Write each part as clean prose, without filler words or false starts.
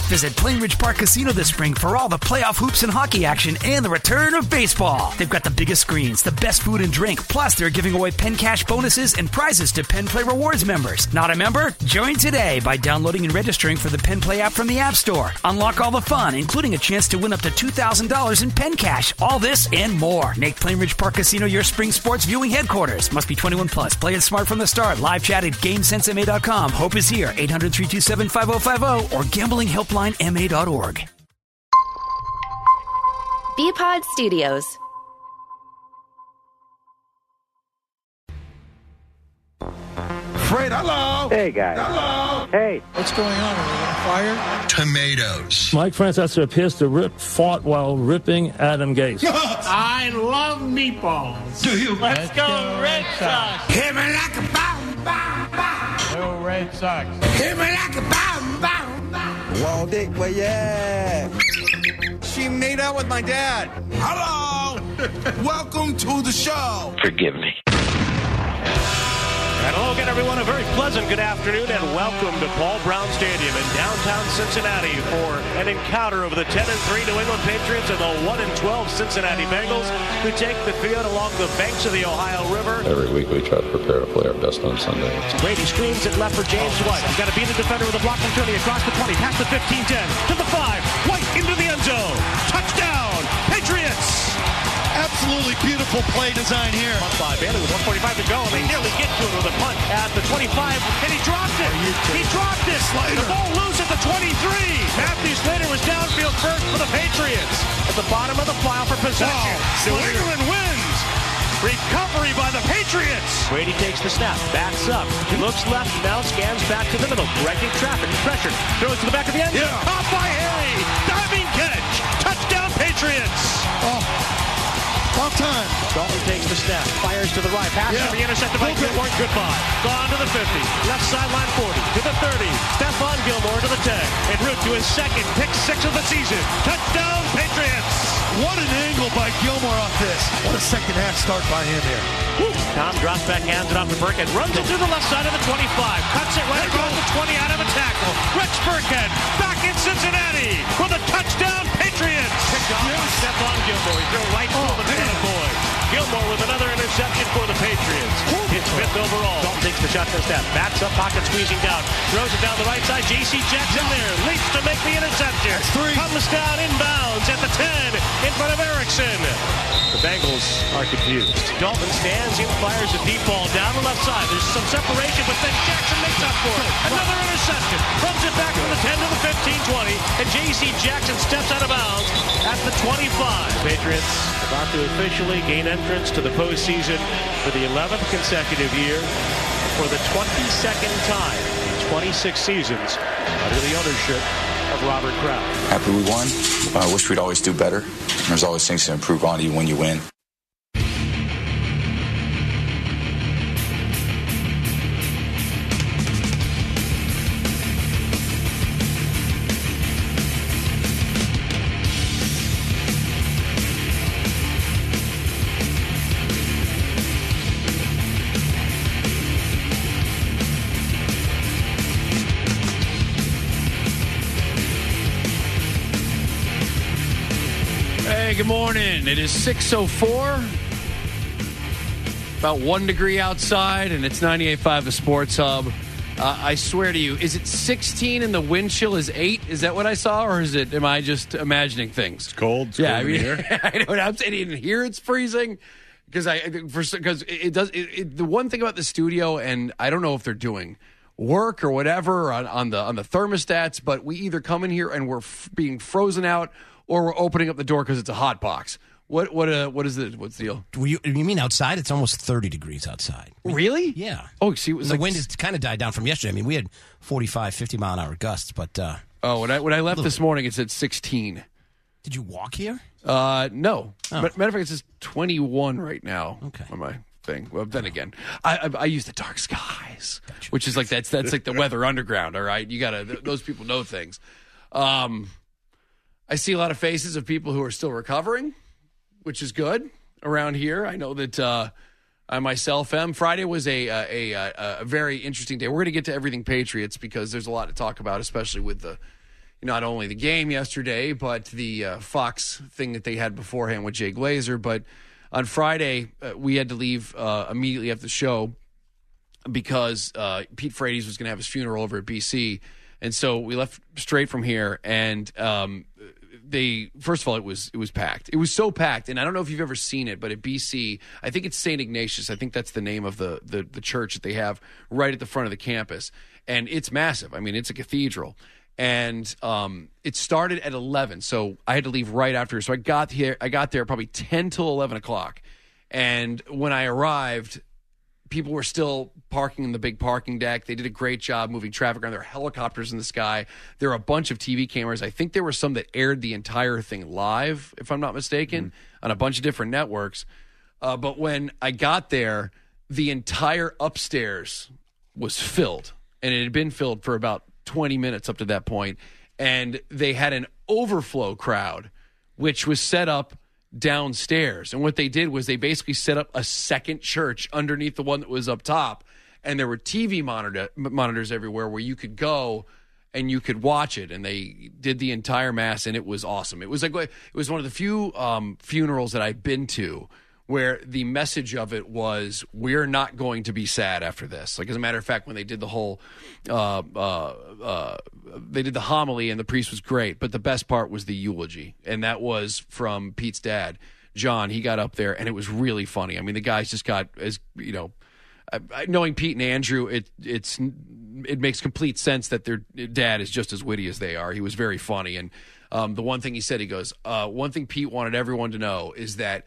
Visit Plainridge Park Casino this spring for all the playoff hoops and hockey action and the return of baseball. They've got the biggest screens, the best food and drink, plus they're giving away Penn Cash bonuses and prizes to Penn Play Rewards members. Not a member? Join today by downloading and registering for the Penn Play app from the App Store. Unlock all the fun, including a chance to win up to $2,000 in Penn Cash. All this and more. Make Plainridge Park Casino your spring sports viewing headquarters. Must be 21 plus. Play it smart from the start. Live chat at GameSenseMA.com. Hope is here. 800-327-5050 or gamblinghelplinema.org. Bpod Studios. Fred, hello. Hey, guys. Hello. Hey. What's going on? Are we on fire? Tomatoes. Mike Francesa appears to fought while ripping Adam Gase. I love meatballs. Do you? Let's go Red Sox. Hit me like a bomb, bomb, bomb. Go Red Sox. Hit me like a bomb, bomb, bomb. Wall Dick, where you at? She made out with my dad. Hello. Welcome to the show. Forgive me. And hello again, everyone. A very pleasant good afternoon and welcome to Paul Brown Stadium in downtown Cincinnati for an encounter of the 10-3 New England Patriots and the 1-12 Cincinnati Bengals, who take the field along the banks of the Ohio River. Every week we try to prepare to play our best on Sunday. Brady screens it left for James White. He's got to beat the defender with a block from Turney across the 20, past the 15-10, to the 5. White into the end zone. Touchdown, Patriots! Absolutely beautiful play design here. By Bailey with 1:45 to go, and they nearly get to it with a punt at the 25, and he dropped it. He dropped it. The ball loose at the 23. Matthew Slater was downfield first for the Patriots. At the bottom of the file for possession. New England wins. Recovery by the Patriots. Brady takes the snap, backs up. He looks left, now scans back to the middle. Directing traffic, pressure. Throws to the back of the end. Yeah. Caught by Harry. Diving catch. Touchdown, Patriots. About time. Dalton takes the snap, fires to the right, pass to be intercepted by Gilmore. Goodbye. Gone to the 50, left sideline 40, to the 30. Stephon Gilmore to the 10, en route to his second pick 6 of the season. Touchdown, Patriots. What an angle by Gilmore off this. What a second half start by him here. Woo. Tom drops back, hands it off to Burkhead, runs it to the left side of the 25, cuts it right across the 20 out of a tackle. Rex Burkhead back in Cincinnati for the touchdown, Patriots. Picked off by Stephon Gilmore. He threw right to the man of boy. Gilmore with another interception for the Patriots. Hits 5th overall. Dalton takes the shotgun step, backs up, pocket squeezing down, throws it down the right side. J.C. Jackson there, leaps to make the interception. Comes down inbounds at the 10 in front of Erickson. The Bengals are confused. Dalton stands in, fires a deep ball down the left side. There's some separation, but then Jackson makes up for it. Another interception. Runs it back from the 10 to the 15-20, and J.C. Jackson steps out of bounds at the 25. Patriots about to officially gain entrance to the postseason for the 11th consecutive year for the 22nd time in 26 seasons under the ownership of Robert Kraft. Happy we won. I wish we'd always do better. There's always things to improve on even when you win. Good morning. It is 6:04. About 1 degree outside, and it's 98.5 the Sports Hub. I swear to you, is it 16 and the wind chill is 8? Is that what I saw, or is it? Am I just imagining things? It's cold. It's cold I mean, here. I know what I'm saying. In here, it's freezing because it does. The one thing about the studio, and I don't know if they're doing work or whatever on the thermostats, but we either come in here and we're being frozen out, or we're opening up the door because it's a hot box. What's the deal? You mean outside? It's almost 30 degrees outside. Really? Yeah. Oh, see, the wind has kind of died down from yesterday. I mean, we had 45, 50 mile an hour gusts, but when I left this morning, it said 16. Did you walk here? No. Oh. Matter of fact, it says 21 right now. Okay. On my thing. Well, then again, I use the dark skies, which is like that's like the weather underground. All right, you gotta. Those people know things. I see a lot of faces of people who are still recovering, which is good around here. I know that I myself am. Friday was a very interesting day. We're going to get to everything Patriots because there's a lot to talk about, especially with the not only the game yesterday, but the Fox thing that they had beforehand with Jay Glazer. But on Friday, we had to leave immediately after the show because Pete Frates was going to have his funeral over at BC. And so we left straight from here, and first of all, it was packed. It was so packed, and I don't know if you've ever seen it, but at BC, I think it's St. Ignatius. I think that's the name of the church that they have right at the front of the campus, and it's massive. I mean, it's a cathedral, and it started at 11, so I had to leave right after. So I got there probably 10 till 11 o'clock, and when I arrived, people were still parking in the big parking deck. They did a great job moving traffic around. There were helicopters in the sky. There were a bunch of TV cameras. I think there were some that aired the entire thing live, if I'm not mistaken, on a bunch of different networks. But when I got there, the entire upstairs was filled, and it had been filled for about 20 minutes up to that point. And they had an overflow crowd, which was set up downstairs. And what they did was they basically set up a second church underneath the one that was up top, and there were TV monitors everywhere where you could go and you could watch it. And they did the entire mass, and it was awesome. It was one of the few funerals that I've been to where the message of it was, we're not going to be sad after this. Like, as a matter of fact, when they did the whole they did the homily, and the priest was great, but the best part was the eulogy, and that was from Pete's dad, John. He got up there, and it was really funny. I mean, the guys just got, as you know, knowing Pete and Andrew, it makes complete sense that their dad is just as witty as they are. He was very funny, and the one thing he said, he goes, one thing Pete wanted everyone to know is that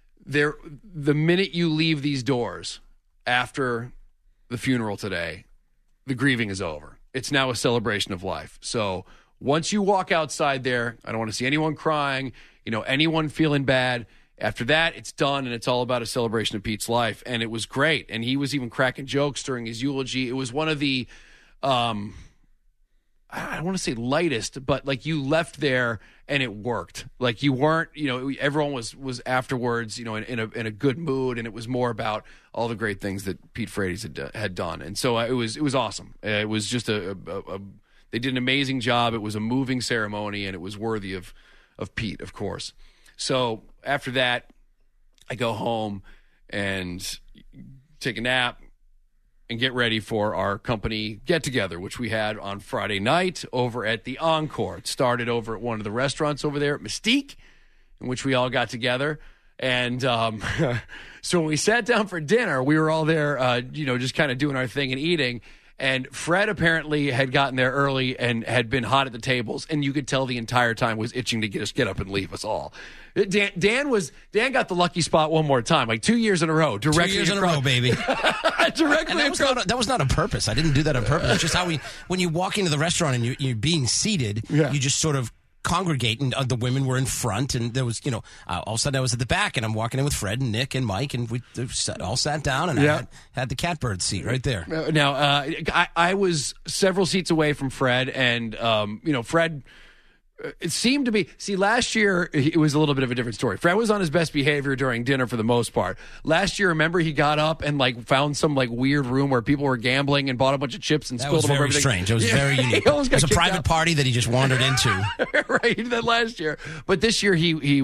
the minute you leave these doors after the funeral today, the grieving is over. It's now a celebration of life. So once you walk outside there, I don't want to see anyone crying, anyone feeling bad. After that, it's done, and it's all about a celebration of Pete's life. And it was great. And he was even cracking jokes during his eulogy. It was one of the, I don't want to say lightest, but like you left there and it worked. Like you weren't, everyone was afterwards, in a good mood, and it was more about all the great things that Pete Frates had done. And so it was awesome. It was just they did an amazing job. It was a moving ceremony, and it was worthy of Pete, of course. So after that, I go home and take a nap and get ready for our company get-together, which we had on Friday night over at the Encore. It started over at one of the restaurants over there at Mystique, in which we all got together. And so when we sat down for dinner, we were all there, just kind of doing our thing and eating. And Fred apparently had gotten there early and had been hot at the tables, and you could tell the entire time was itching to get up and leave us all. Dan got the lucky spot one more time, like 2 years in a row. 2 years in a row, baby. Directly. And that was not on purpose. I didn't do that on purpose. It's just how when you walk into the restaurant and you're being seated, you just sort of congregate, and the women were in front, and there was, all of a sudden I was at the back, and I'm walking in with Fred and Nick and Mike, and we all sat down, and I had the catbird seat right there. Now, I was several seats away from Fred, and, Fred... It seemed to be, last year, it was a little bit of a different story. Fred was on his best behavior during dinner for the most part. Last year, remember, he got up and, found some, weird room where people were gambling and bought a bunch of chips and spilled them over everything. Strange. It was very unique. It was a private party that he just wandered into. Right, he did that last year. But this year,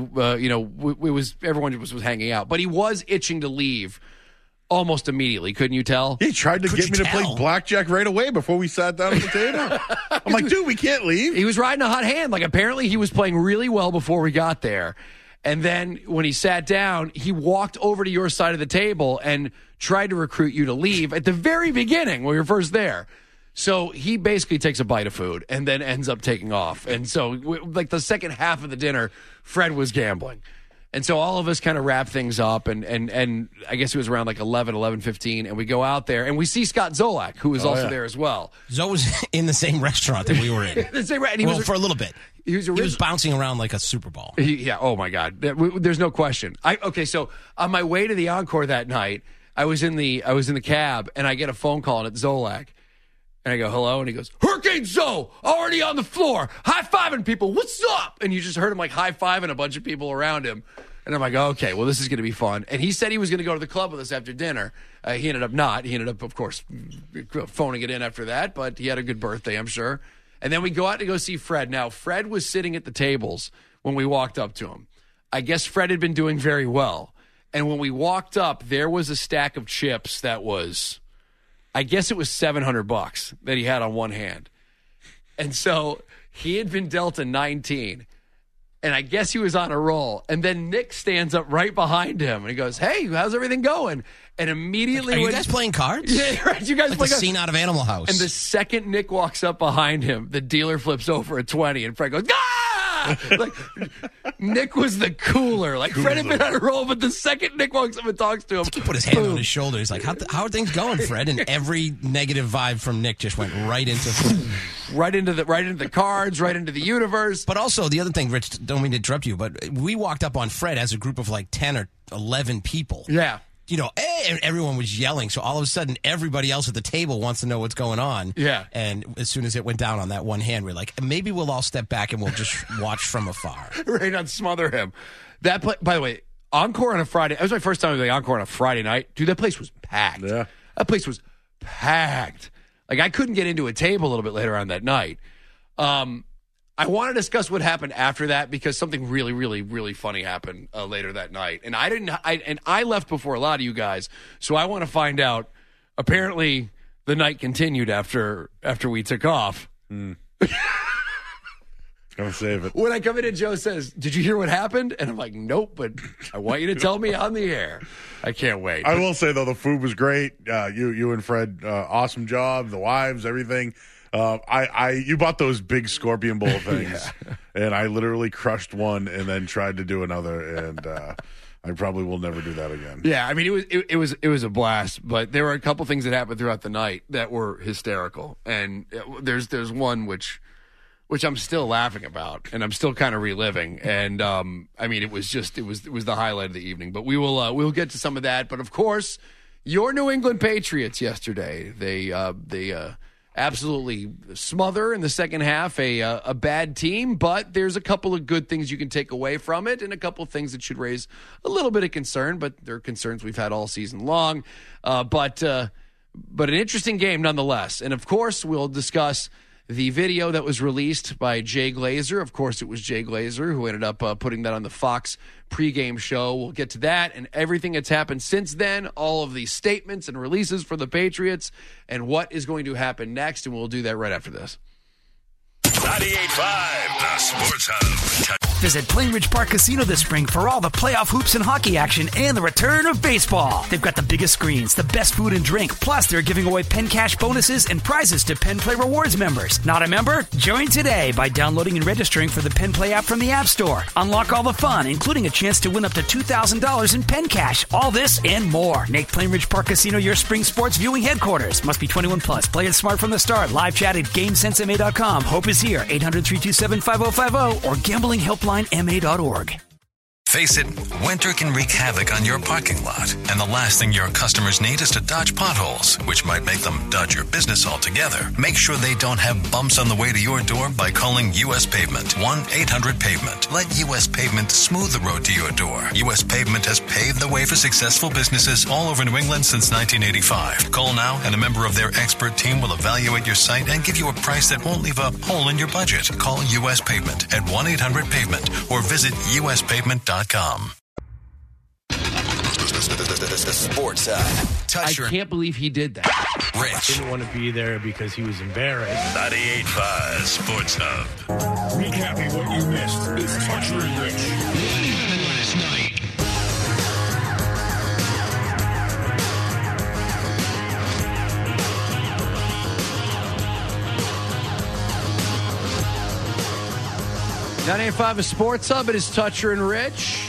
everyone was hanging out. But he was itching to leave almost immediately, couldn't you tell? He tried to get me to play blackjack right away before we sat down at the table. I'm like, dude, we can't leave. He was riding a hot hand. Apparently he was playing really well before we got there. And then when he sat down, he walked over to your side of the table and tried to recruit you to leave at the very beginning when we were first there. So he basically takes a bite of food and then ends up taking off. And so the second half of the dinner, Fred was gambling. And so all of us kind of wrap things up, and I guess it was around 11:15, and we go out there, and we see Scott Zolak, who was also there as well. Zoe was in the same restaurant that we were in. For a little bit. He was bouncing around like a Super Bowl. Oh, my God. There's no question. So on my way to the Encore that night, I was in the cab, and I get a phone call, and it's Zolak. And I go, hello? And he goes, Hurricane Zoe, already on the floor, high-fiving people, what's up? And you just heard him high-fiving a bunch of people around him. And I'm like, okay, well, this is going to be fun. And he said he was going to go to the club with us after dinner. He ended up not. He ended up, of course, phoning it in after that. But he had a good birthday, I'm sure. And then we go out to go see Fred. Now, Fred was sitting at the tables when we walked up to him. I guess Fred had been doing very well. And when we walked up, there was a stack of chips that was, I guess it was $700 that he had on one hand. And so he had been dealt a 19. And I guess he was on a roll. And then Nick stands up right behind him. And he goes, hey, how's everything going? And immediately... Are you guys playing cards? Yeah, right. You guys like play a cards. Scene out of Animal House. And the second Nick walks up behind him, the dealer flips over a 20. And Fred goes, ah! Like, Nick was the cooler. Like, Fred had been on a roll, but the second Nick walks up and talks to him... He put his hand on his shoulder. He's like, how are things going, Fred? And every negative vibe from Nick just went right into... Right into the cards, right into the universe. But also, the other thing, Rich, don't mean to interrupt you, but we walked up on Fred as a group of like 10 or 11 people. Yeah. You know, and everyone was yelling. So all of a sudden, everybody else at the table wants to know what's going on. Yeah. And as soon as it went down on that one hand, we're like, maybe we'll all step back and we'll just watch from afar. Right, not smother him. That by the way, Encore on a Friday. That was my first time doing Encore on a Friday night. Dude, that place was packed. Yeah. That place was packed. Like, I couldn't get into a table a little bit later on that night. I want to discuss what happened after that because something really, really, really funny happened later that night. And I left before a lot of you guys, so I want to find out. Apparently, the night continued after we took off. Gonna save it. When I come in and Joe says, did you hear what happened? And I'm like, nope, but I want you to tell me on the air. I can't wait. I will say, though, the food was great. You and Fred, awesome job. The wives, everything. You bought those big scorpion bowl things, and I literally crushed one and then tried to do another, and I probably will never do that again. Yeah, I mean, it was a blast, but there were a couple things that happened throughout the night that were hysterical, and there's one which I'm still laughing about, and I'm still kind of reliving. And I mean, it was the highlight of the evening. But we'll get to some of that. But of course, your New England Patriots yesterday, they absolutely smother in the second half a bad team. But there's a couple of good things you can take away from it, and a couple of things that should raise a little bit of concern. But they're concerns we've had all season long. But an interesting game nonetheless. And of course, we'll discuss the video that was released by Jay Glazer. Of course, it was Jay Glazer who ended up putting that on the Fox pregame show. We'll get to that and everything that's happened since then, all of these statements and releases for the Patriots, and what is going to happen next, and we'll do that right after this. 98.5, the Sports Hub. Visit Plainridge Park Casino this spring for all the playoff hoops and hockey action and the return of baseball. They've got the biggest screens, the best food and drink, plus they're giving away Penn Cash bonuses and prizes to Penn Play Rewards members. Not a member? Join today by downloading and registering for the Penn Play app from the App Store. Unlock all the fun, including a chance to win up to $2,000 in Penn Cash. All this and more. Make Plainridge Park Casino your spring sports viewing headquarters. Must be 21 plus. Play it smart from the start. Live chat at GameSenseMA.com. Hope is here. 800-327-5050 or gamblinghelplinema.org. Face it, winter can wreak havoc on your parking lot, and the last thing your customers need is to dodge potholes, which might make them dodge your business altogether. Make sure they don't have bumps on the way to your door by calling U.S. Pavement, 1-800-PAVEMENT. Let U.S. Pavement smooth the road to your door. U.S. Pavement has paved the way for successful businesses all over New England since 1985. Call now, and a member of their expert team will evaluate your site and give you a price that won't leave a hole in your budget. Call U.S. Pavement at 1-800-PAVEMENT or visit uspavement.com. The Sports Hub. I can't believe he did that. Rich. Didn't want to be there because he was embarrassed. 98.5 Sports Hub. Recapping what you missed. It's Toucher and Rich. Last night. .95 is Sports Hub. It is Toucher and Rich.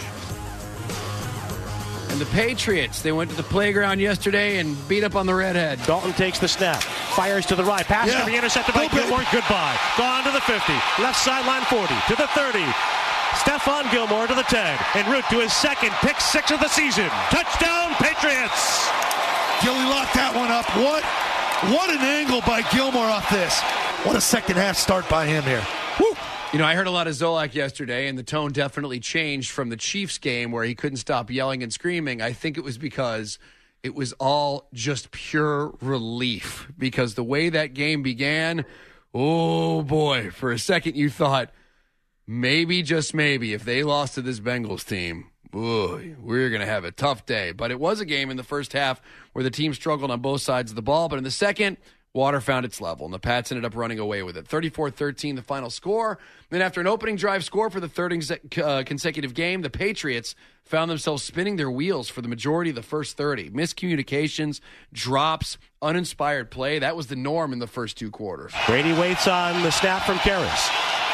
And the Patriots, they went to the playground yesterday and beat up on the redhead. Dalton takes the snap, fires to the right, pass to be intercepted by Gilmore. Goodbye. Gone to the 50, left sideline 40, to the 30. Stephon Gilmore to the 10, en route to his second pick six of the season. Touchdown, Patriots! Gilly locked that one up. What an angle by Gilmore off this. What a second half start by him here. Woo! You know, I heard a lot of Zolak yesterday, and the tone definitely changed from the Chiefs game where he couldn't stop yelling and screaming. I think it was because it was all just pure relief, because the way that game began Oh, boy. For a second, you thought maybe, just maybe, if they lost to this Bengals team, boy, we're going to have a tough day. But it was a game in the first half where the team struggled on both sides of the ball. But in the second, water found its level, and the Pats ended up running away with it. 34-13, the final score. Then after an opening drive score for the third consecutive game, the Patriots found themselves spinning their wheels for the majority of the first 30. Miscommunications, drops, uninspired play. That was the norm in the first two quarters. Brady waits on the snap from Karras.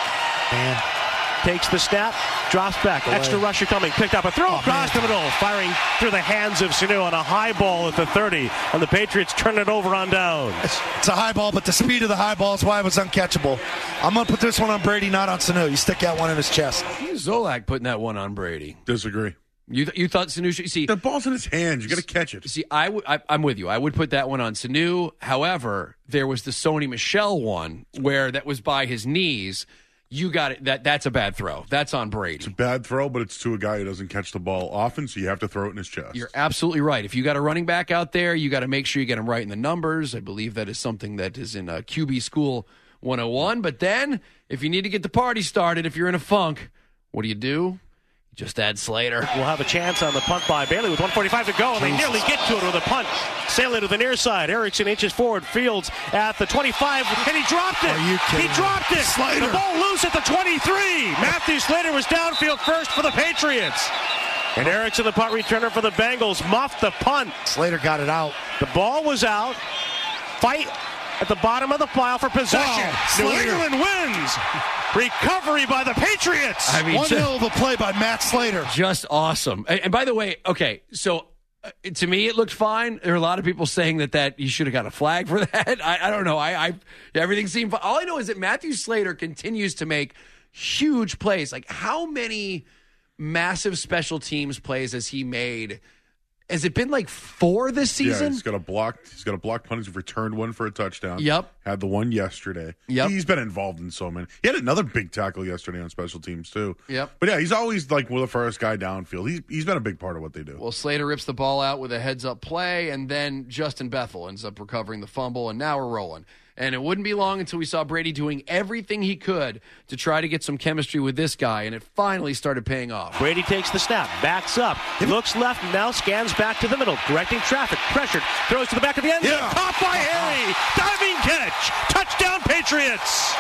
And takes the snap, drops back. Extra rusher coming, picked up a throw across the middle, firing through the hands of Sanu on a high ball at the 30, and the Patriots turn it over on downs. It's a high ball, but the speed of the high ball is why it was uncatchable. I'm going to put this one on Brady, not on Sanu. You stick that one in his chest. Zolak putting that one on Brady. Disagree. You thought Sanu should see the ball's in his hands. You got to catch it. See, I'm with you. I would put that one on Sanu. However, there was the Sony Michel one where that was by his knees. You got it. That's a bad throw. That's on Brady. It's a bad throw, but it's to a guy who doesn't catch the ball often, so you have to throw it in his chest. You're absolutely right. If you got a running back out there, you got to make sure you get him right in the numbers. I believe that is something that is in QB School 101. But then, if you need to get the party started, if you're in a funk, what do? Just add Slater. We'll have a chance on the punt by Bailey with 1:45 to go, and they nearly get to it with a punt. Sail it to the near side. Erickson inches forward. Fields at the 25, and he dropped it. Are you kidding He dropped it. Slater. The ball loose at the 23. Matthew Slater was downfield first for the Patriots. And Erickson, the punt returner for the Bengals, muffed the punt. Slater got it out. The ball was out. Fight at the bottom of the pile for possession. New England wins. Recovery by the Patriots. I mean, 1-0 of a play by Matt Slater. Just awesome. And by the way, okay, so to me it looked fine. There are a lot of people saying that you should have got a flag for that. I don't know. Everything seemed fine. All I know is that Matthew Slater continues to make huge plays. Like, how many massive special teams plays has he made? Has it been like 4 this season? Yeah, he's got a blocked punt. He's returned one for a touchdown. Yep. Had the one yesterday. Yep. He's been involved in so many. He had another big tackle yesterday on special teams, too. Yep. But yeah, he's always like the first guy downfield. He's been a big part of what they do. Well, Slater rips the ball out with a heads-up play, and then Justin Bethel ends up recovering the fumble, and now we're rolling. And it wouldn't be long until we saw Brady doing everything he could to try to get some chemistry with this guy, and it finally started paying off. Brady takes the snap, backs up, looks left, and now scans back to the middle, directing traffic, pressured, throws to the back of the end zone, caught by Harry, diving catch, touchdown Patriots.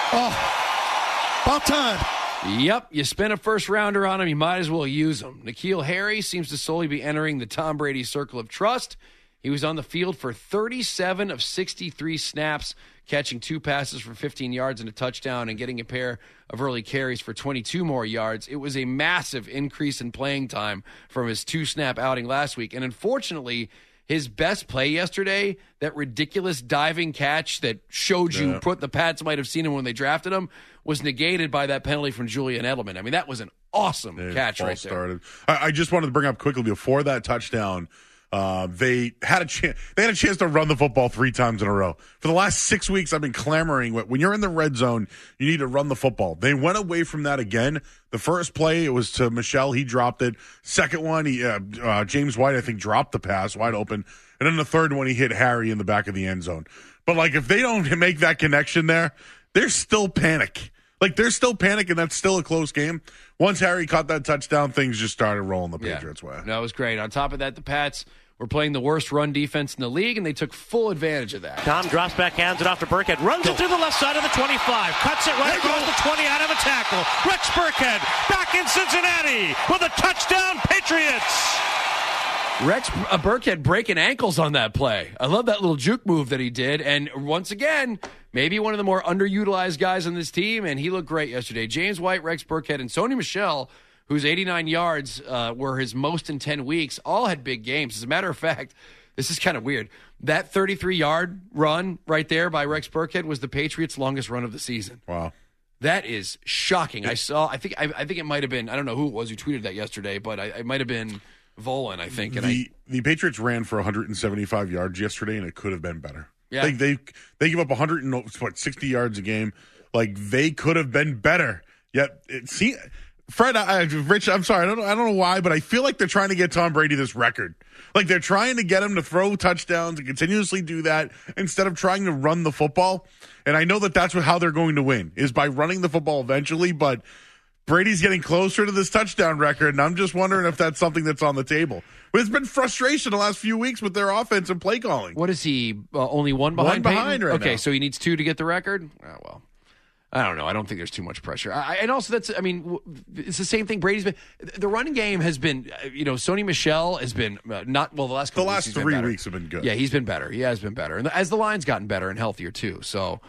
Oh, about time. Yep, you spent a first-rounder on him, you might as well use him. N'Keal Harry seems to slowly be entering the Tom Brady circle of trust. He was on the field for 37 of 63 snaps, catching 2 passes for 15 yards and a touchdown and getting a pair of early carries for 22 more yards. It was a massive increase in playing time from his 2-snap outing last week. And unfortunately, his best play yesterday, that ridiculous diving catch that showed you the Pats might have seen him when they drafted him, was negated by that penalty from Julian Edelman. I mean, that was an awesome catch right there. I just wanted to bring up quickly before that touchdown, they had a chance to run the football 3 times in a row. For the last 6 weeks, I've been clamoring, when you're in the red zone, you need to run the football. They went away from that again. The first play, it was to Michel. He dropped it. Second one, James White, I think, dropped the pass wide open. And then the third one, he hit Harry in the back of the end zone. But, if they don't make that connection there, there's still panic. There's still panic, and that's still a close game. Once Harry caught that touchdown, things just started rolling the Patriots' way. No, it was great. On top of that, the Pats were playing the worst run defense in the league, and they took full advantage of that. Tom drops back, hands it off to Burkhead, runs it through the left side of the 25, cuts it right across the 20 out of a tackle. Rex Burkhead back in Cincinnati with a touchdown, Patriots. Rex Burkhead breaking ankles on that play. I love that little juke move that he did. And once again, maybe one of the more underutilized guys on this team, and he looked great yesterday. James White, Rex Burkhead, and Sony Michel, whose 89 yards were his most in 10 weeks, all had big games. As a matter of fact, this is kind of weird. That 33-yard run right there by Rex Burkhead was the Patriots' longest run of the season. Wow. That is shocking. I think it might have been, I don't know who it was who tweeted that yesterday, but it might have been Volan, I think. And the Patriots ran for 175 yards yesterday, and it could have been better. Yeah. They give up 160 yards a game. They could have been better. Yet Fred, Rich, I'm sorry. I don't know why, but I feel like they're trying to get Tom Brady this record. Like they're trying to get him to throw touchdowns and continuously do that instead of trying to run the football. And I know that that's how they're going to win, is by running the football eventually, but Brady's getting closer to this touchdown record, and I'm just wondering if that's something that's on the table. But it's been frustration the last few weeks with their offense and play calling. What is he, only one behind One behind Peyton? right now. Okay, so he needs 2 to get the record? Oh, well. I don't know. I don't think there's too much pressure. And also, it's the same thing. Brady's been, the running game has been, Sony Michel has been the last 3 weeks have been good. Yeah, he's been better. He has been better. And as the line's gotten better and healthier, too. So,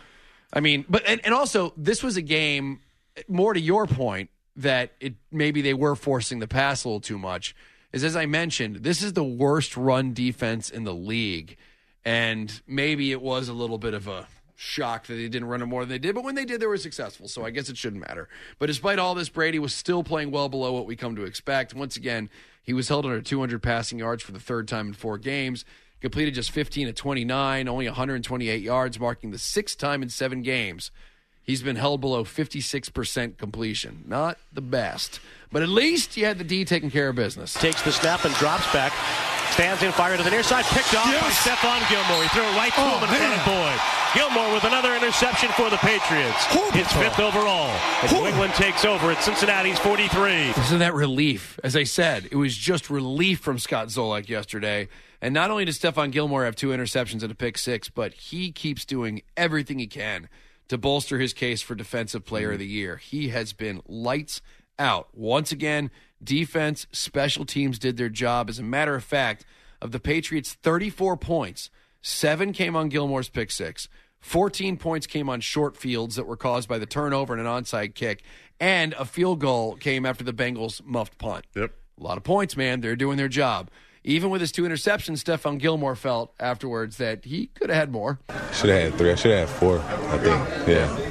and also, this was a game, more to your point, that maybe they were forcing the pass a little too much, is as I mentioned, this is the worst run defense in the league. And maybe it was a little bit of a shocked that they didn't run it more than they did, but when they did, they were successful, so I guess it shouldn't matter. But despite all this, Brady was still playing well below what we come to expect. Once again, he was held under 200 passing yards for the third time in 4 games, completed just 15 of 29, only 128 yards, marking the 6th time in 7 games. He's been held below 56% completion. Not the best, but at least you had the D taking care of business. Takes the snap and drops back. Stands in, fire to the near side, picked off by Stephon Gilmore. He threw it right to him in front of Boyd. Gilmore with another interception for the Patriots. His 5th overall. And New England takes over at Cincinnati's 43. Isn't that relief? As I said, it was just relief from Scott Zolak yesterday. And not only does Stephon Gilmore have 2 interceptions and a pick 6, but he keeps doing everything he can to bolster his case for Defensive Player of the Year. He has been lights out. Once again, defense, special teams did their job. As a matter of fact, of the Patriots' 34 points, 7 came on Gilmore's pick 6. 14 points came on short fields that were caused by the turnover and an onside kick. And a field goal came after the Bengals' muffed punt. Yep. A lot of points, man. They're doing their job. Even with his 2 interceptions, Stephon Gilmore felt afterwards that he could have had more. Should have had 3. I should have had 4, I think.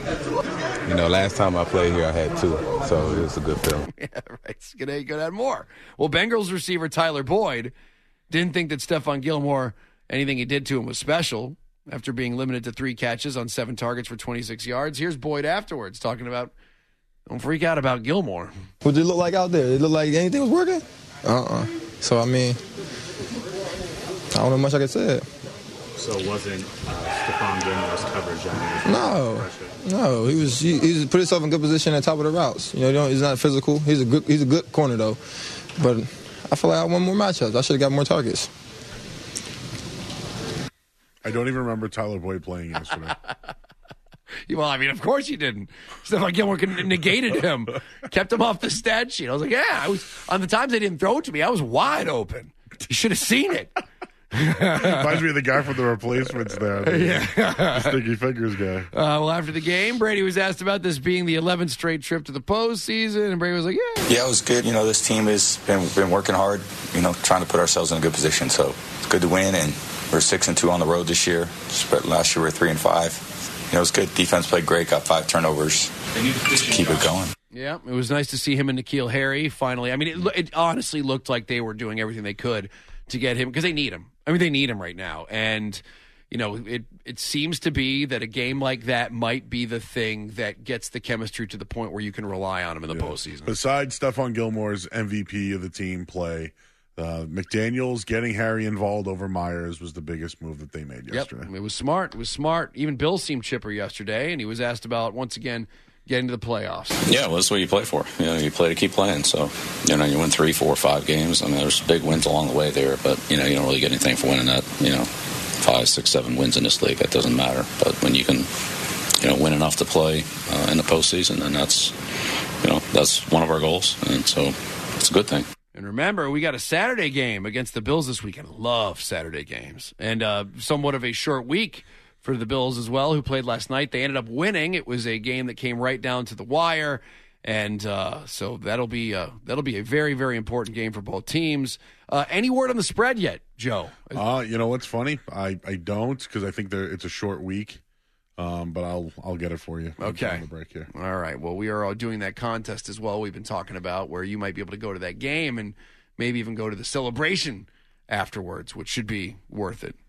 Yeah. Last time I played here, I had 2. So it was a good feeling. Yeah, right. He could have had more. Well, Bengals receiver Tyler Boyd didn't think that Stephon Gilmore, anything he did to him was special after being limited to 3 catches on 7 targets for 26 yards. Here's Boyd afterwards talking about, don't freak out about Gilmore. What did it look like out there? It looked like anything was working? So, I don't know much I could say. So it wasn't Stephon Gilmore's coverage? No. He put himself in good position at the top of the routes. He's not physical. He's a good corner, though. But I feel like I won more matchups. I should have got more targets. I don't even remember Tyler Boyd playing yesterday. Well, of course you didn't. Stephon Gilmore negated him, kept him off the stat sheet. I was like, I was on the times they didn't throw it to me, I was wide open. You should have seen it. Reminds me of the guy from the replacements there. The Sticky Fingers guy. Well, after the game, Brady was asked about this being the 11th straight trip to the postseason, and Brady was like, Yeah, it was good. This team has been working hard, trying to put ourselves in a good position. So it's good to win, and we're 6-2 on the road this year. Last year we were 3-5. It was good. Defense played great, got 5 turnovers. Keep it going. Yeah, it was nice to see him and N'Keal Harry finally. It honestly looked like they were doing everything they could to get him because they need him. They need him right now. And, it seems to be that a game like that might be the thing that gets the chemistry to the point where you can rely on him in the postseason. Besides Stephon Gilmore's MVP of the team play, McDaniels getting Harry involved over Myers was the biggest move that they made yesterday. It was smart. Even Bill seemed chipper yesterday, and he was asked about, once again, getting to the playoffs. Yeah, well, that's what you play for. You play to keep playing. So, you win 3, 4, 5 games. There's big wins along the way there, but, you don't really get anything for winning that, 5, 6, 7 wins in this league. That doesn't matter. But when you can, win enough to play in the postseason, then that's one of our goals. And so it's a good thing. And remember, we got a Saturday game against the Bills this weekend. Love Saturday games. And somewhat of a short week for the Bills as well, who played last night. They ended up winning. It was a game that came right down to the wire. And so that'll be a very, very important game for both teams. Any word on the spread yet, Joe? You know what's funny? I don't, because I think it's a short week. But I'll get it for you. Okay. On the break here. All right. Well, we are doing that contest as well. We've been talking about where you might be able to go to that game and maybe even go to the celebration afterwards, which should be worth it.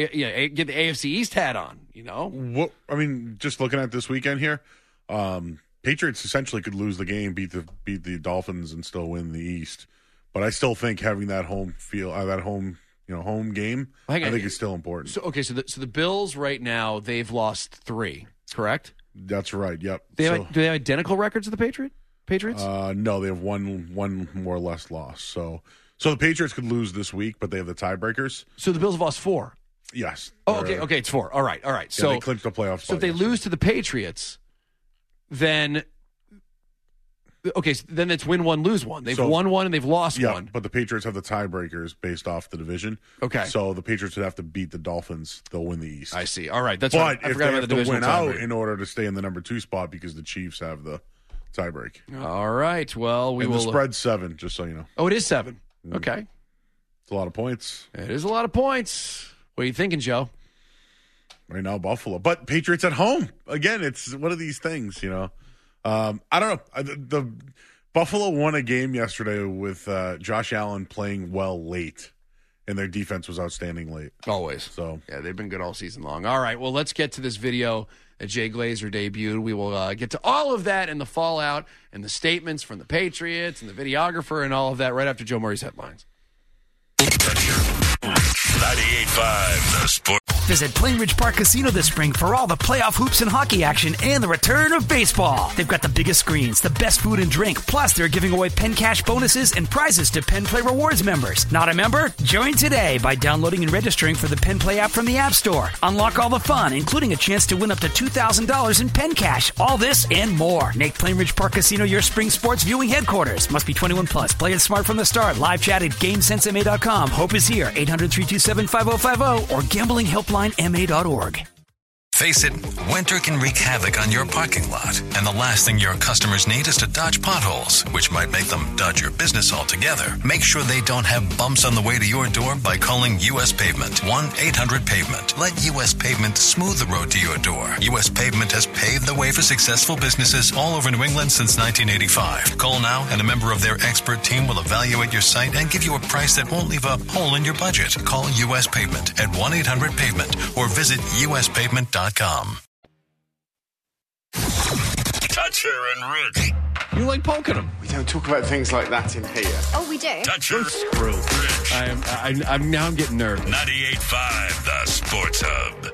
Get the AFC East hat on. Just looking at this weekend here, Patriots essentially could lose the game, beat the Dolphins, and still win the East. But I still think having that home game, I think is still important. So the Bills right now, they've lost 3, correct? That's right. Yep. Do they have identical records of the Patriots? No, they have one more or less loss. So the Patriots could lose this week, but they have the tiebreakers. So the Bills have lost 4. Yes. Oh, okay, it's 4. All right. So they clinched the playoff spot. So if they lose to the Patriots, then it's win 1, lose 1. They've won 1 and they've lost 1. But the Patriots have the tiebreakers based off the division. Okay. So the Patriots would have to beat the Dolphins. They'll win the East. I see. All right. That's but right. I if forgot they about have the to divisional win out tiebreaker. in order to stay in the number 2 spot because the Chiefs have the tiebreak. All right. Well, the spread's 7, just so you know. Oh, it is 7. Okay. It's a lot of points. It is a lot of points. What are you thinking, Joe? Right now, Buffalo. But Patriots at home. Again, it's one of these things, I don't know. The Buffalo won a game yesterday with Josh Allen playing well late, and their defense was outstanding late. Always. So yeah, they've been good all season long. All right, well, let's get to this video that Jay Glazer debuted. We will get to all of that and the fallout and the statements from the Patriots and the videographer and all of that right after Joe Murray's headlines. 98.5 The Sport. Visit Plainridge Park Casino this spring for all the playoff hoops and hockey action and the return of baseball. They've got the biggest screens, the best food and drink, plus they're giving away Penn Cash bonuses and prizes to Penn Play Rewards members. Not a member? Join today by downloading and registering for the Penn Play app from the App Store. Unlock all the fun, including a chance to win up to $2,000 in Penn Cash. All this and more. Make Plainridge Park Casino your spring sports viewing headquarters. Must be 21 plus. Play it smart from the start. Live chat at GameSenseMA.com. Hope is here. 800-327-5050 or gamblinghelplinema.org. Face it, winter can wreak havoc on your parking lot, and the last thing your customers need is to dodge potholes, which might make them dodge your business altogether. Make sure they don't have bumps on the way to your door by calling U.S. Pavement, 1-800-PAVEMENT. Let U.S. Pavement smooth the road to your door. U.S. Pavement has paved the way for successful businesses all over New England since 1985. Call now, and a member of their expert team will evaluate your site and give you a price that won't leave a hole in your budget. Call U.S. Pavement at 1-800-PAVEMENT or visit uspavement.com. Toucher and Rich. You like poking them. We don't talk about things like that in here. Oh, we do? Toucher. Screw. Rich. I'm getting nervous. 98.5 The Sports Hub.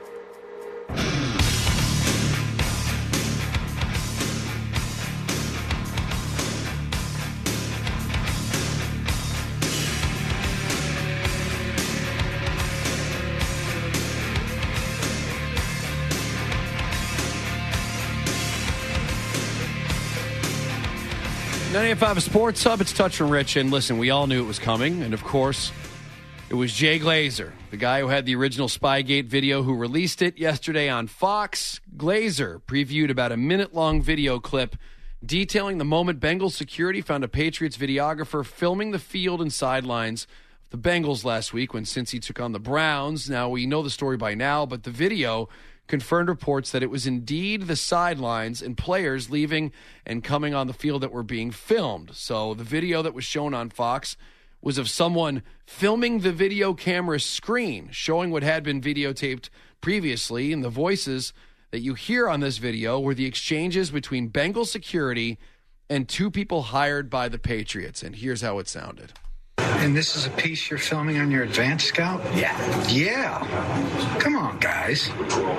.95 Sports Hub, it's Touch and Rich, and listen, we all knew it was coming, and of course, it was Jay Glazer, the guy who had the original Spygate video, who released it yesterday on Fox. Glazer previewed about a minute-long video clip detailing the moment Bengals security found a Patriots videographer filming the field and sidelines of the Bengals last week when Cincy took on the Browns. Now, we know the story by now, but the video confirmed reports that it was indeed the sidelines and players leaving and coming on the field that were being filmed. So the video that was shown on Fox was of someone filming the video camera screen, showing what had been videotaped previously, and the voices that you hear on this video were the exchanges between Bengal security and 2 people hired by the Patriots. And here's how it sounded. And this is a piece you're filming on your advanced scout? Yeah. Yeah. Come on, guys.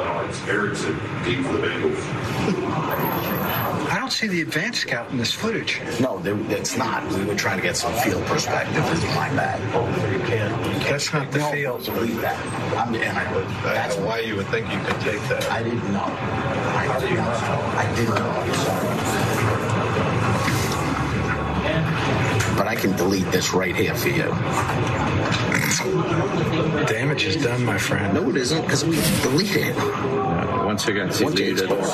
I don't see the advanced scout in this footage. No, it's not. We were trying to get some field perspective. It's my bad. That's not the field. Believe that. That's why you would think you could take that. I didn't know. I didn't know. But I can delete this right here for you. Damage is done, my friend. No, it isn't, because we deleted it. Once again, it's deleted. It's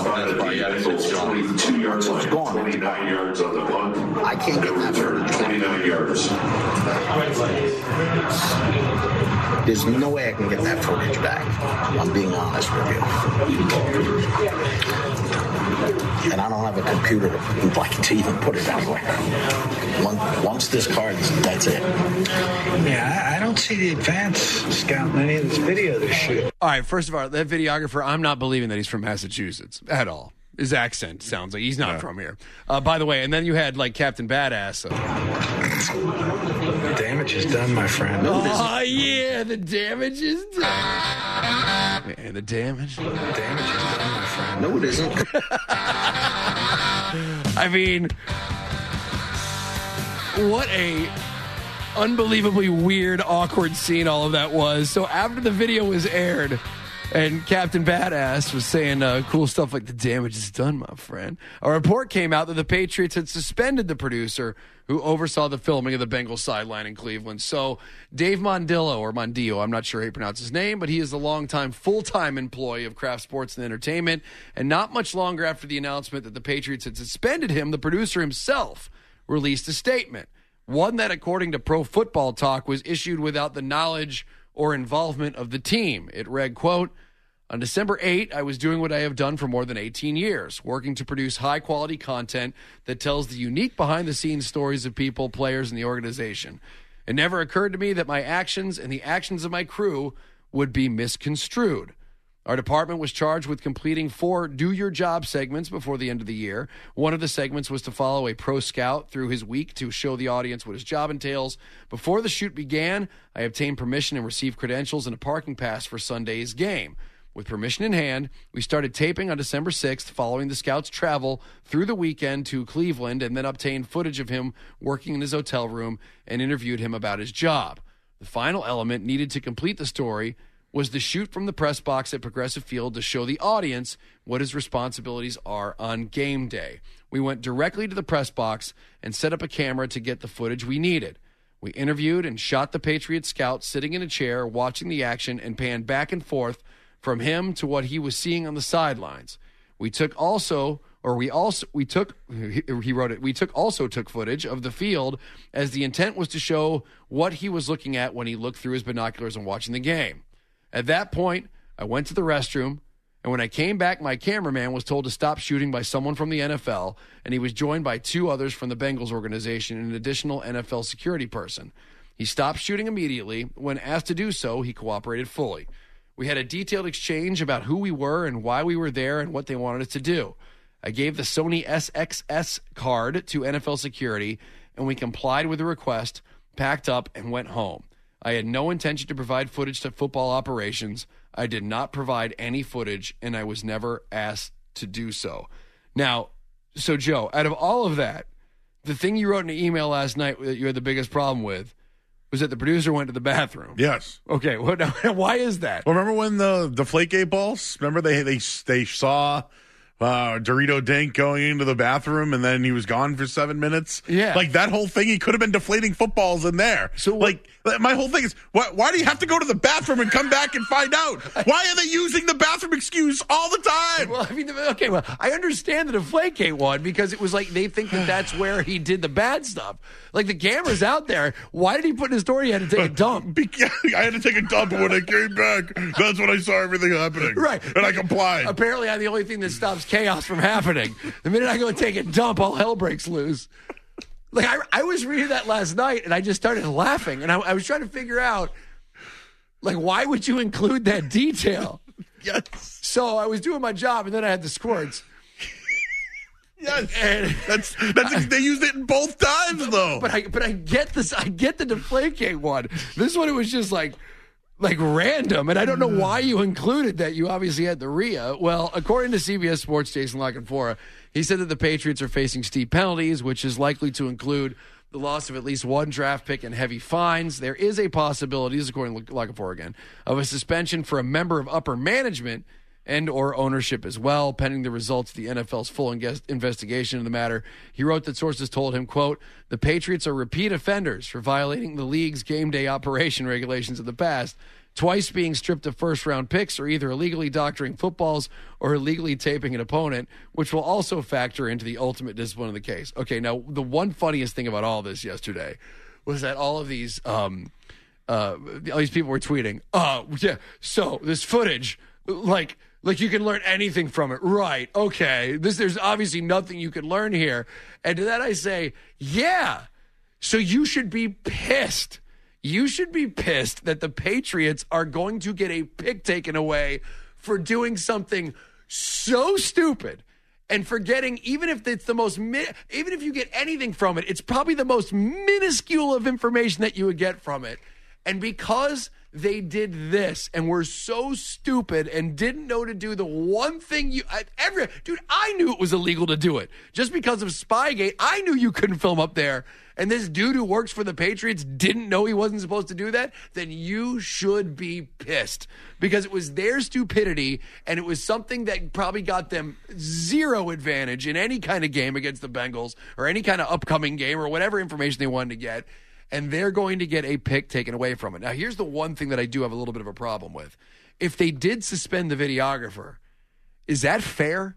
gone. 29 yards on the punt. I can't get that footage. 29 yards. There's no way I can get that footage back. I'm being honest with you. And I don't have a computer to even put it anywhere. Once this card is, that's it. Yeah, I don't see the advanced scout in any of this video this shoot. All right, first of all, that videographer, I'm not believing that he's from Massachusetts at all. His accent sounds like he's not from here. By the way, and then you had like Captain Badass. The damage is done, my friend. Oh, yeah, the damage is done. Man, the damage. The damage is done, my friend. No, it isn't. I mean, what a unbelievably weird, awkward scene all of that was. So after the video was aired, and Captain Badass was saying cool stuff like, the damage is done, my friend, a report came out that the Patriots had suspended the producer who oversaw the filming of the Bengals sideline in Cleveland. So Dave Mondillo, or Mondillo, I'm not sure how you pronounce his name, but he is a longtime full-time employee of Kraft Sports and Entertainment. And not much longer after the announcement that the Patriots had suspended him, the producer himself released a statement. One that, according to Pro Football Talk, was issued without the knowledge or involvement of the team. It read, quote, on December 8, I was doing what I have done for more than 18 years, working to produce high-quality content that tells the unique behind-the-scenes stories of people, players, and the organization. It never occurred to me that my actions and the actions of my crew would be misconstrued. Our department was charged with completing 4 do-your-job segments before the end of the year. One of the segments was to follow a pro scout through his week to show the audience what his job entails. Before the shoot began, I obtained permission and received credentials and a parking pass for Sunday's game. With permission in hand, we started taping on December 6th following the scout's travel through the weekend to Cleveland, and then obtained footage of him working in his hotel room and interviewed him about his job. The final element needed to complete the story was the shoot from the press box at Progressive Field to show the audience what his responsibilities are on game day. We went directly to the press box and set up a camera to get the footage we needed. We interviewed and shot the Patriot scout sitting in a chair watching the action and panned back and forth from him to what he was seeing on the sidelines. We also took footage of the field as the intent was to show what he was looking at when he looked through his binoculars and watching the game. At that point, I went to the restroom, and when I came back, my cameraman was told to stop shooting by someone from the NFL, and he was joined by 2 others from the Bengals organization and an additional NFL security person. He stopped shooting immediately. When asked to do so, he cooperated fully. We had a detailed exchange about who we were and why we were there and what they wanted us to do. I gave the Sony SXS card to NFL security, and we complied with the request, packed up, and went home. I had no intention to provide footage to football operations. I did not provide any footage, and I was never asked to do so. Now, so Joe, out of all of that, the thing you wrote in an email last night that you had the biggest problem with was that the producer went to the bathroom. Yes. Okay. Well, now, why is that? Well, remember when the Deflategate balls? Remember they saw Dorito Dink going into the bathroom and then he was gone for 7 minutes? Yeah. Like that whole thing, he could have been deflating footballs in there. So like my whole thing is, why do you have to go to the bathroom and come back and find out? Why are they using the bathroom excuse all the time? Well, I mean, okay, well, I understand the Deflategate one because it was like they think that that's where he did the bad stuff. Like the camera's out there. Why did he put in his story he had to take a dump? I had to take a dump, and when I came back, that's when I saw everything happening. Right. And I complied. Apparently, I'm the only thing that stops chaos from happening. The minute I go and take a dump, all hell breaks loose. Like, I was reading that last night, and I just started laughing. And I was trying to figure out, like, why would you include that detail? Yes. So I was doing my job, and then I had the squirts. Yes, and that's they used it in both times though. But I get this. I get the Deflategate one. This one, it was just like random, and I don't know why you included that. You obviously had the RIA. Well, according to CBS Sports' Jason La Canfora, he said that the Patriots are facing steep penalties, which is likely to include the loss of at least 1 draft pick and heavy fines. There is a possibility, this is according to La Canfora again, of a suspension for a member of upper management and or ownership as well, pending the results of the NFL's full investigation of the matter. He wrote that sources told him, quote, the Patriots are repeat offenders for violating the league's game day operation regulations of the past, twice being stripped of first-round picks or either illegally doctoring footballs or illegally taping an opponent, which will also factor into the ultimate discipline of the case. Okay, now, the one funniest thing about all this yesterday was that all of these all these people were tweeting, yeah, so this footage, like you can learn anything from it. Right. Okay. There's obviously nothing you can learn here. And to that I say, yeah. So you should be pissed. You should be pissed that the Patriots are going to get a pick taken away for doing something so stupid and forgetting, even if it's the most, even if you get anything from it, it's probably the most minuscule of information that you would get from it. And because they did this and were so stupid and didn't know to do the one thing dude, I knew it was illegal to do it. Just because of Spygate, I knew you couldn't film up there. And this dude who works for the Patriots didn't know he wasn't supposed to do that, then you should be pissed. Because it was their stupidity, and it was something that probably got them zero advantage in any kind of game against the Bengals or any kind of upcoming game or whatever information they wanted to get. And they're going to get a pick taken away from it. Now, here's the one thing that I do have a little bit of a problem with. If they did suspend the videographer, is that fair?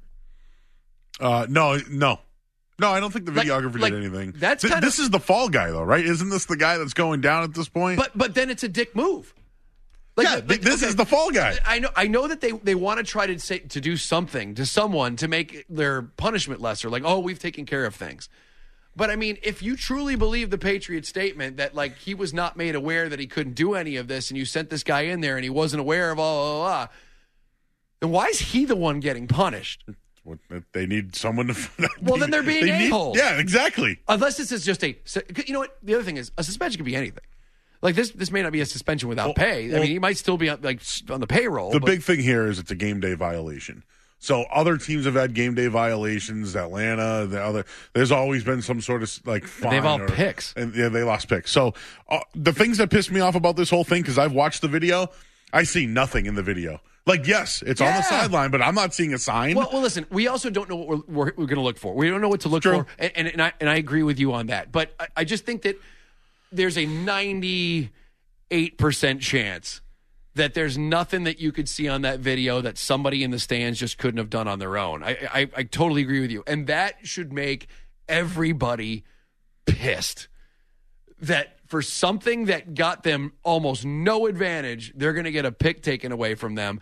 No, I don't think the videographer did anything. This is the fall guy, though, right? Isn't this the guy that's going down at this point? But then it's a dick move. This is the fall guy. I know that they want to try to do something to someone to make their punishment lesser. Like, oh, we've taken care of things. But, I mean, if you truly believe the Patriots statement that, like, he was not made aware that he couldn't do any of this and you sent this guy in there and he wasn't aware of all, then why is he the one getting punished? They need someone to... Well, then they're being a-holes. Yeah, exactly. Unless this is just you know what? The other thing is, a suspension could be anything. Like, this may not be a suspension without pay. I mean, he might still be, on the payroll. The big thing here is it's a game day violation. So other teams have had game day violations. Atlanta, there's always been some sort of fine. They've all picks. And they lost picks. So the things that piss me off about this whole thing, because I've watched the video, I see nothing in the video. Yes, it's on the sideline, but I'm not seeing a sign. Well, listen, we also don't know what we're going to look for. We don't know what to look for, and I agree with you on that. But I just think that there's a 98% chance that there's nothing that you could see on that video that somebody in the stands just couldn't have done on their own. I totally agree with you. And that should make everybody pissed. That for something that got them almost no advantage, they're going to get a pick taken away from them.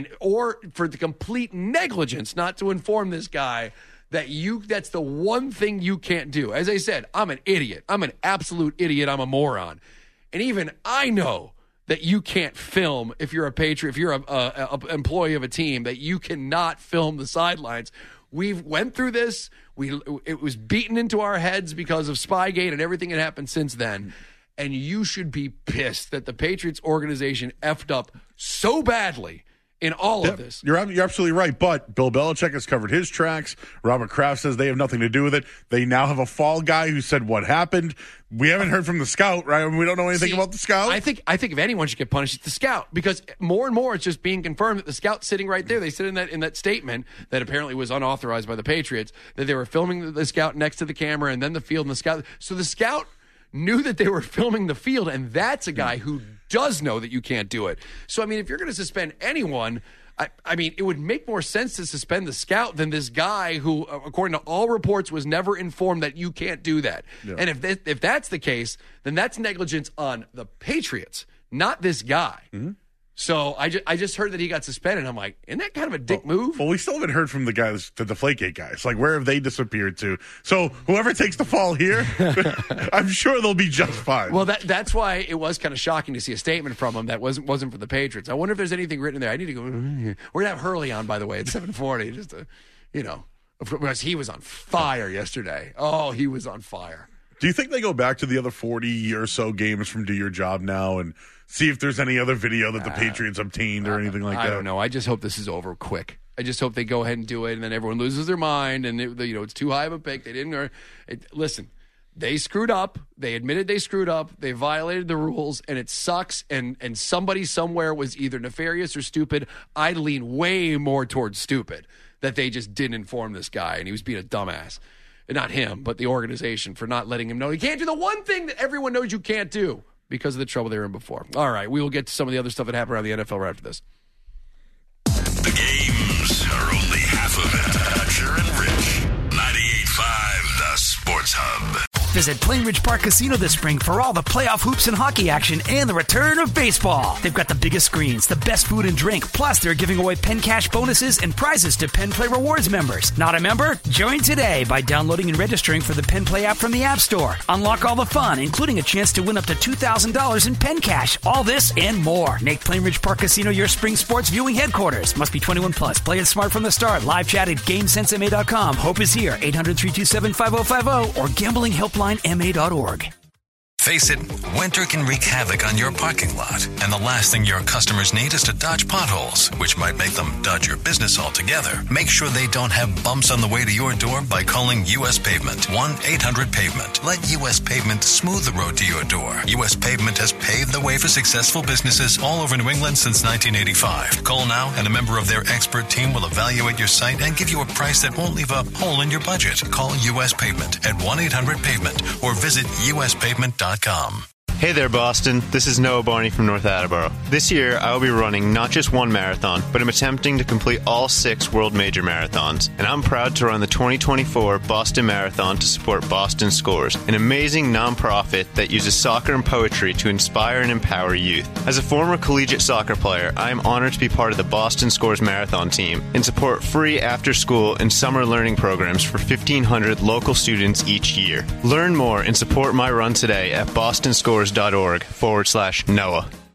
Or for the complete negligence not to inform this guy that's the one thing you can't do. As I said, I'm an idiot. I'm an absolute idiot. I'm a moron. And even I know that you can't film if you're a Patriot, if you're a employee of a team, that you cannot film the sidelines. We've went through this. It was beaten into our heads because of Spygate and everything that happened since then. And you should be pissed that the Patriots organization effed up so badly in all of this. You're absolutely right. But Bill Belichick has covered his tracks. Robert Kraft says they have nothing to do with it. They now have a fall guy who said what happened. We haven't heard from the scout, right? We don't know anything about the scout. I think if anyone should get punished, it's the scout, because more and more it's just being confirmed that the scout's sitting right there. They said in that statement that apparently was unauthorized by the Patriots that they were filming the scout next to the camera and then the field and the scout. So the scout knew that they were filming the field, and that's a guy who does know that you can't do it. So, I mean, if you're going to suspend anyone, I mean, it would make more sense to suspend the scout than this guy who, according to all reports, was never informed that you can't do that. Yeah. And if that's the case, then that's negligence on the Patriots, not this guy. Mm-hmm. So I just heard that he got suspended. I'm like, isn't that kind of a dick move? Well, we still haven't heard from the guys, the Deflategate guys. Like, where have they disappeared to? So whoever takes the fall here, I'm sure they'll be just fine. Well, that's why it was kind of shocking to see a statement from him that wasn't for the Patriots. I wonder if there's anything written in there. I need to go. We're going to have Hurley on, by the way, at 7:40, just to, because he was on fire yesterday. Oh, he was on fire. Do you think they go back to the other 40 or so games from Do Your Job now and see if there's any other video that the Patriots obtained or anything like that? I don't know. I just hope this is over quick. I just hope they go ahead and do it, and then everyone loses their mind, and it's too high of a pick. They didn't. Listen, they screwed up. They admitted they screwed up. They violated the rules, and it sucks. And somebody somewhere was either nefarious or stupid. I'd lean way more towards stupid, that they just didn't inform this guy, and he was being a dumbass. And not him, but the organization for not letting him know he can't do the one thing that everyone knows you can't do because of the trouble they were in before. All right, we will get to some of the other stuff that happened around the NFL right after this. The games are only half of it. Dutcher and Rich. 98.5, The Sports Hub. Visit Plain Ridge Park Casino this spring for all the playoff hoops and hockey action and the return of baseball. They've got the biggest screens, the best food and drink, plus they're giving away Penn Cash bonuses and prizes to Penn Play Rewards members. Not a member? Join today by downloading and registering for the Penn Play app from the App Store. Unlock all the fun, including a chance to win up to $2,000 in Penn Cash. All this and more. Make Plain Ridge Park Casino your spring sports viewing headquarters. Must be 21 plus. Play it smart from the start. Live chat at GameSenseMA.com. Hope is here. 800-327-5050 or gamblinghelplinema.org. Face it, winter can wreak havoc on your parking lot, and the last thing your customers need is to dodge potholes, which might make them dodge your business altogether. Make sure they don't have bumps on the way to your door by calling U.S. Pavement. 1-800-PAVEMENT. Let U.S. Pavement smooth the road to your door. U.S. Pavement has paved the way for successful businesses all over New England since 1985. Call now, and a member of their expert team will evaluate your site and give you a price that won't leave a hole in your budget. Call U.S. Pavement at 1-800-PAVEMENT or visit uspavement.com. Hey there, Boston. This is Noah Barney from North Attleboro. This year, I will be running not just one marathon, but I'm attempting to complete all 6 world major marathons. And I'm proud to run the 2024 Boston Marathon to support Boston Scores, an amazing nonprofit that uses soccer and poetry to inspire and empower youth. As a former collegiate soccer player, I am honored to be part of the Boston Scores Marathon team and support free after-school and summer learning programs for 1,500 local students each year. Learn more and support my run today at bostonscores.org/Noah.